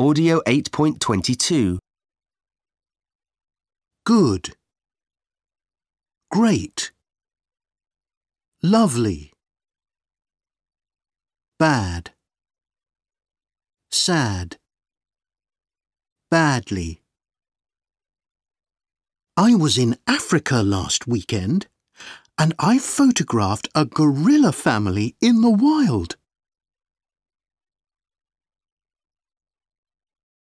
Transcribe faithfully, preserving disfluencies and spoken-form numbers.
Audio eight point twenty-two. Good. Great. Lovely. Bad. Sad. Badly. I was in Africa last weekend and I photographed a gorilla family in the wild.